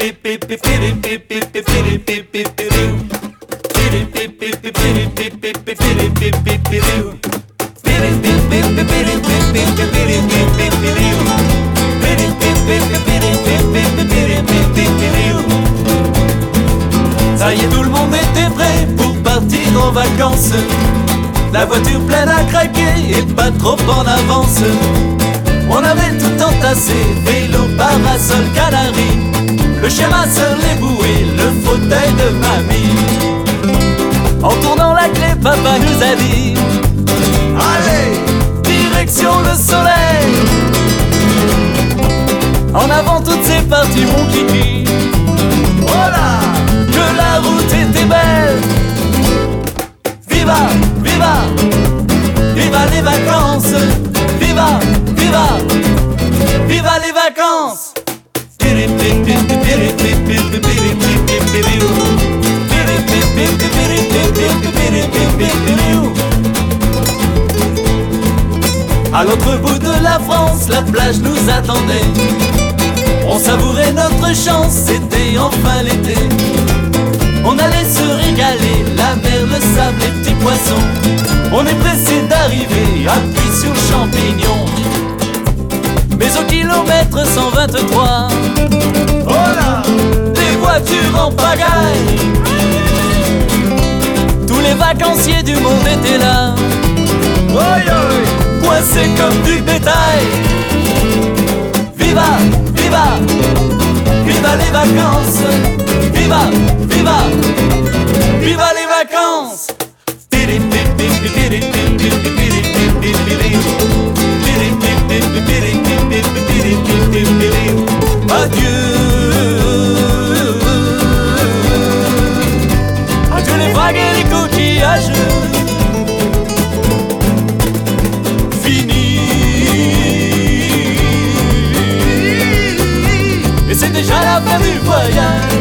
Ça y est, tout le monde était prêt pour partir en vacances. La voiture pleine à craquer et pas trop en avance. On avait tout entassé, vélo, parasol, canari, le chien ma soeur, les bouées, le fauteuil de mamie. En tournant la clé, papa nous a dit: allez, direction le soleil. En avant toutes c'est parti mon kiki. Voilà, que la route était belle. Viva, viva, viva les vacances. Viva, viva, viva les vacances. À l'autre bout de la France, la plage nous attendait. On savourait notre chance, c'était enfin l'été. On allait se régaler, la mer, le sable, les petits poissons. On est pressé d'arriver, appui sur le champignon. Mais au kilomètre 123, oh là, des voitures en pagaille. Tous les vacanciers du monde étaient là, oi, oi, coincés comme du bétail. Viva, viva, viva les vacances. Viva, viva, viva les vacances. Adieu, adieu les vagues et les coquillages. Fini, et c'est déjà la fin du voyage.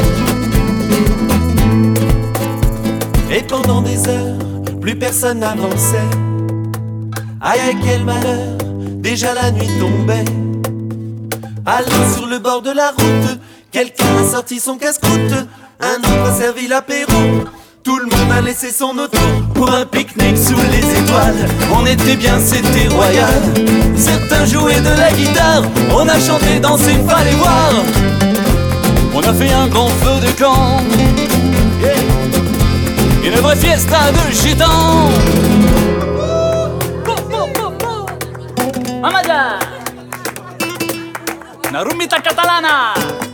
Et pendant des heures, plus personne n'avançait. Aïe aïe quel malheur, déjà la nuit tombait. Alors sur le bord de la route, quelqu'un a sorti son casse-croûte. Un autre a servi l'apéro. Tout le monde a laissé son auto pour un pique-nique sous les étoiles. On était bien, c'était royal. Certains jouaient de la guitare. On a chanté, dansé, fallait voir. On a fait un grand feu de camp, une vraie fiesta de gitans. Amada la rumita catalana.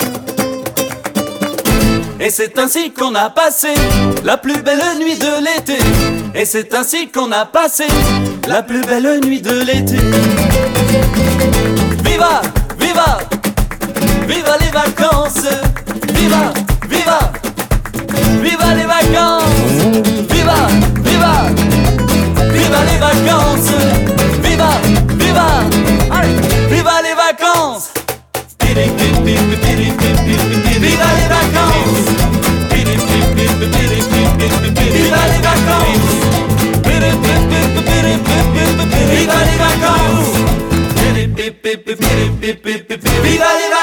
Et c'est ainsi qu'on a passé la plus belle nuit de l'été. Et c'est ainsi qu'on a passé la plus belle nuit de l'été. Viva, viva, viva les vacances. Viva, viva, viva les vacances. Viva, viva, viva les vacances. Viva, viva, allez, viva les vacances. Viva les vacances. Viva les vacances. Viva les vacances. Viva les vacances.